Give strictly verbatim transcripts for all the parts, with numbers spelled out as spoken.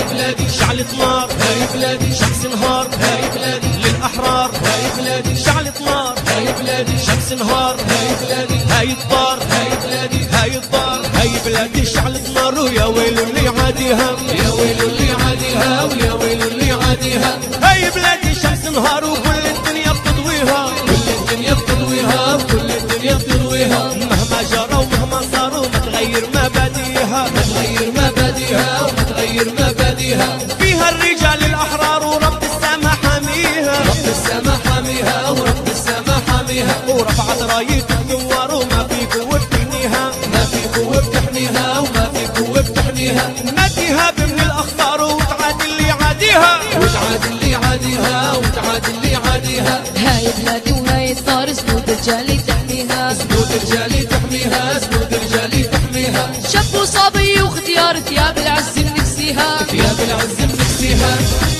بلادي شعلة نار، هاي بلادي شمس نهار، هاي بلادي للأحرار، هاي بلادي شعلة نار، هاي بلادي شمس نهار، هاي بلادي هاي الدار، هاي بلادي هاي الدار، هاي بلادي شعلة نار، ويا ويل اللي عاديها، يا ويل اللي عاديها، ويا ويل اللي عاديها. هاي بلادي شمس نهار وكل الدنيا بتضويها، كل الدنيا بتضويها، وكل الدنيا بتضويها. مهما جرى ومهما صار وما تغير مبادئها، ما تغير مبادئها وما تغير مبادئها. فيها الرجال الأحرار ورب السما حاميها، رب السما حاميها، ورب السما حاميها. ورفعت راية الثوار وما في قوة بتحميها، ما في قوة بتحميها، وما في قوة بتحميها. ما تهاب من الأخطار وتعادي اللي عاديها، وتعادي اللي عاديها، وتعادي اللي عاديها. هاي بلادي وهاي الدار سنود رجالي تحميها، سنود رجالي تحميها، سنود رجالي تحميها. شاب وصبي واختيار ثياب العز بنكسيها، ثياب العز بنكسيها.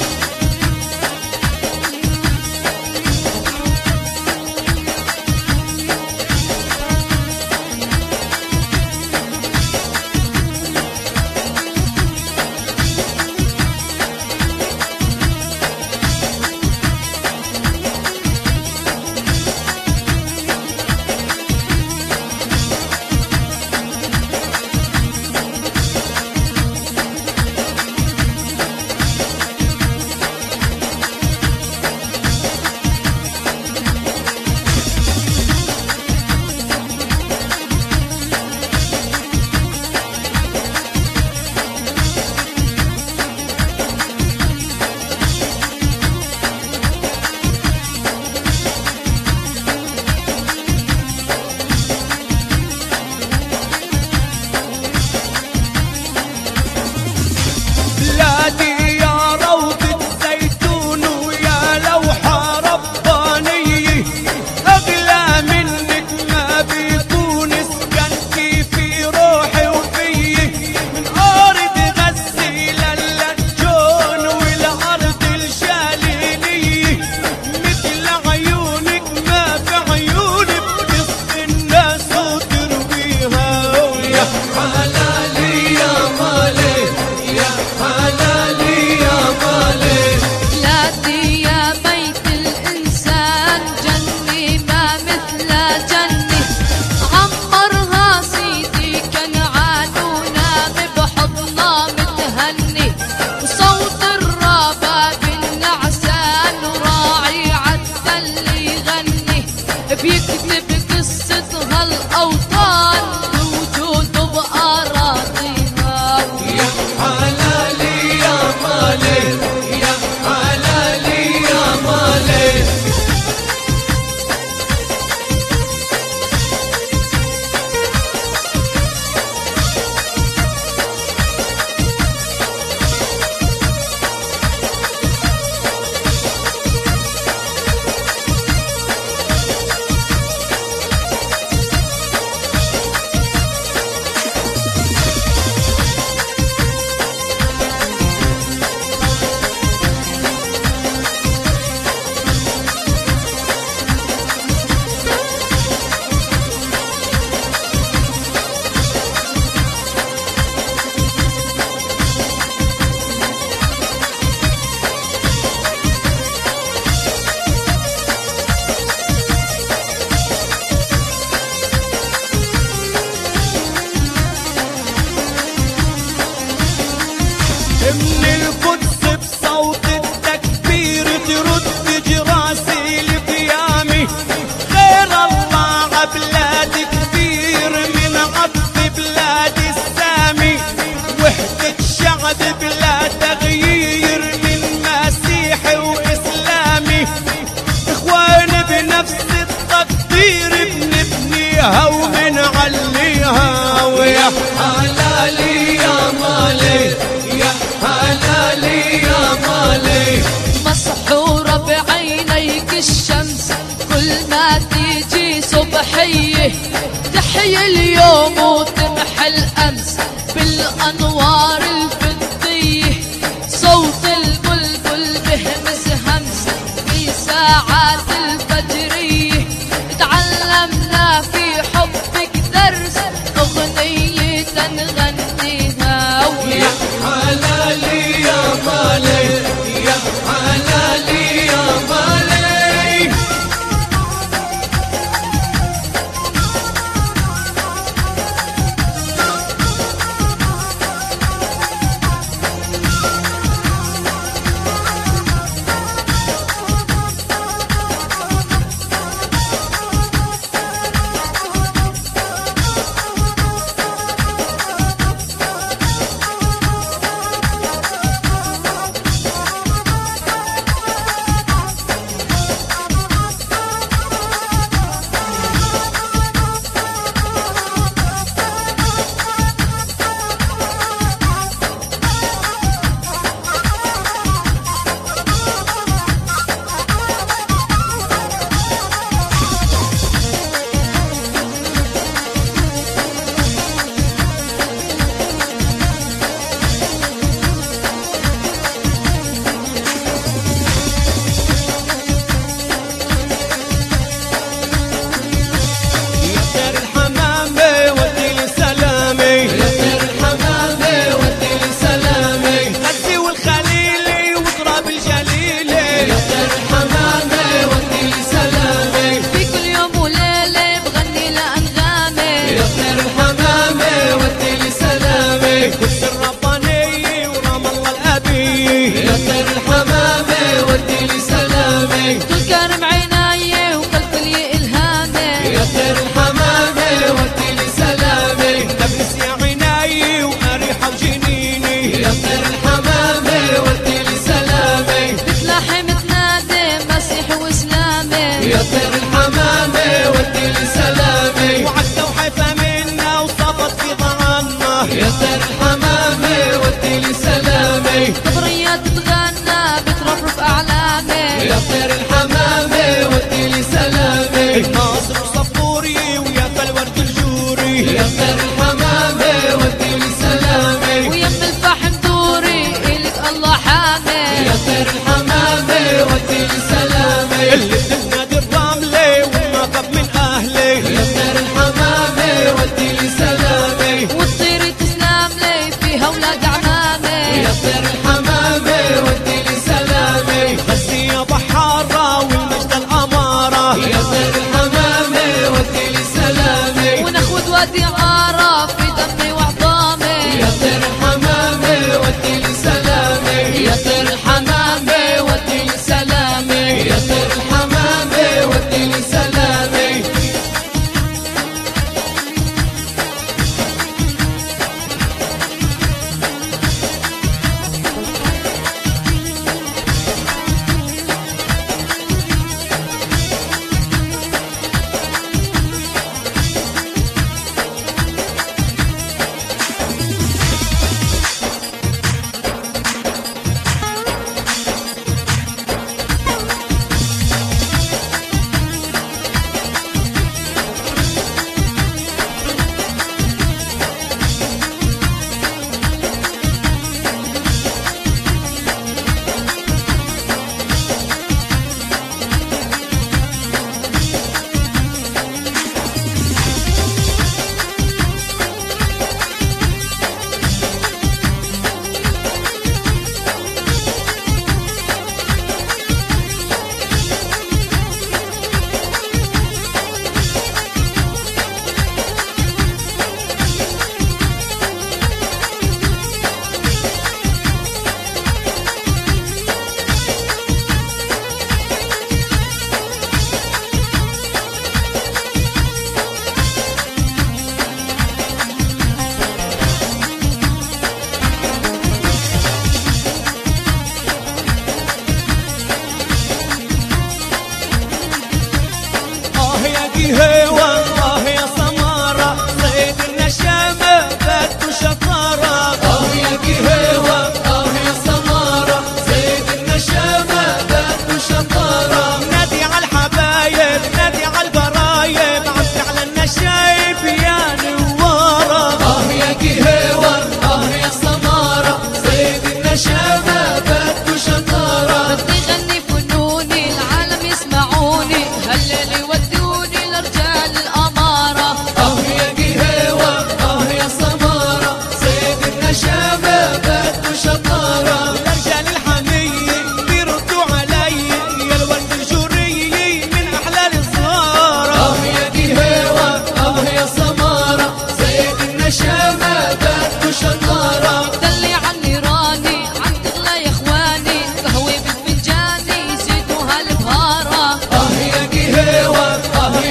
بيكتب قصتها الأوطان بوجوده بأراضيها. يا حلالي يا مالي، يا حلالي يا مالي. من القدس بصوت التكبير ترد جراسي لقيامي، غير الله عبلاد كثير من عطف بلاد السامي، وحدة شعب بلا تغيير من مسيحي وإسلامي، إخوان بنفس التقدير بنبنيها وبنعليها. ويا حلالي يا مالي، يا حلالي يا مالي. مسحورة بعينيك الشمس كل ما تيجي صبحية، تحيي اليوم وتمحي الأمس بالأنوار الفضية، صوت البلبل بهمس همس في ساعات الفجرية، تعلمنا في حبك درس أغنية نغنيها. يا حلالي يا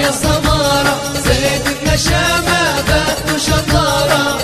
يا سمارة، زيت النشامة بات وشطارة.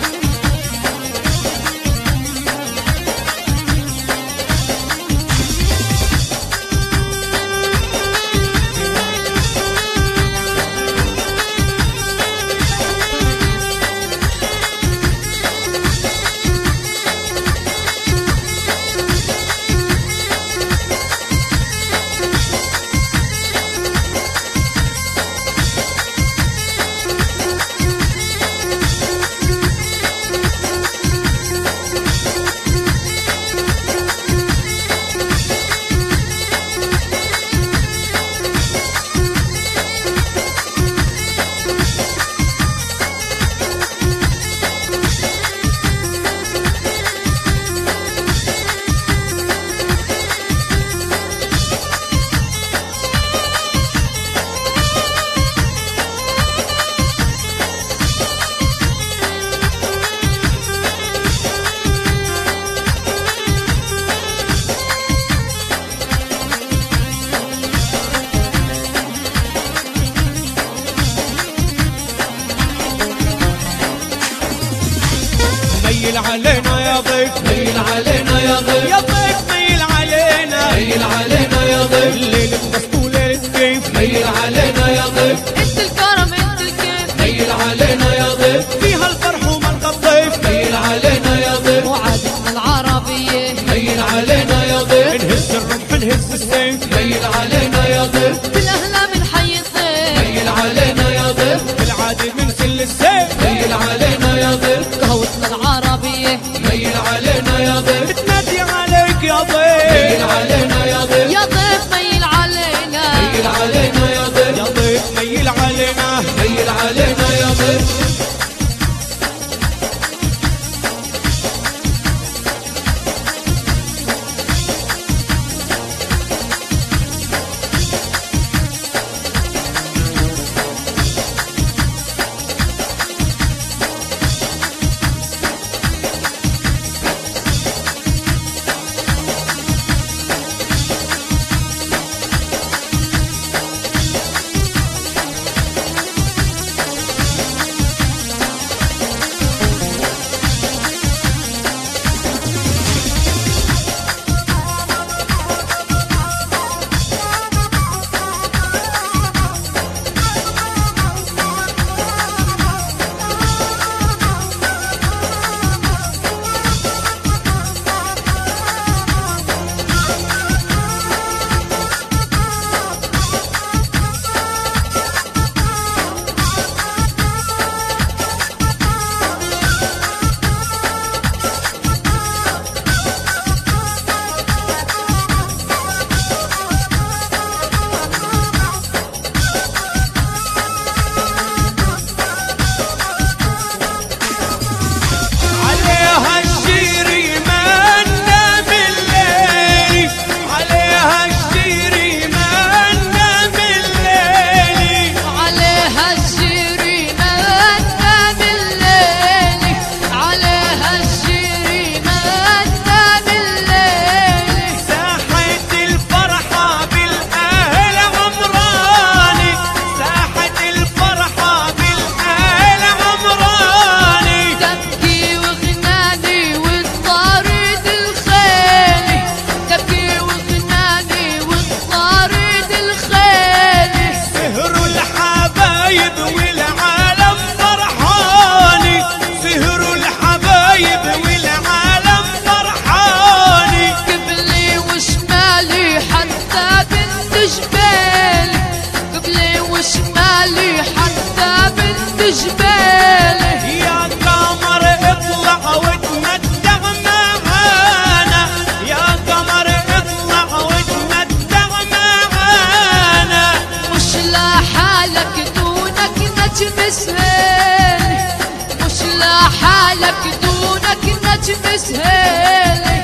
ميل علينا يا ضيف، ميل علينا يا ضيف، يا ضيف ميل علينا، ميل علينا يا ضيف، الليل المسطول الكيف، ميل علينا يا ضيف، انت الكرم انت الكيف، ميل علينا يا ضيف، فيها الفرح وملقى الضيف، ميل علينا يا ضيف، وعادتنا العربية، ميل علينا يا ضيف، نهز الرمح نهز السيف، ميل علينا يا ضيف، بالاهلا من حي الضيف، ميل علينا يا ضيف، بالعادي من سل السيف، ميل علينا يا ضيف، قهوتنا العربية، ميل علينا يا ضيف، بتنادي عليك يا ميل ضيف، علينا يا ضيف، يا ضيف ميل علينا، ميل علينا يا ضيف، يا ضيف ميل علينا، ميل علينا يا ضيف. جبالي يا قمر اطلع وتمتع معانا، يا قمر اطلع وتمتع معانا، مش لحالك دونك نجم سهيل، مش لحالك دونك نجم سهيل.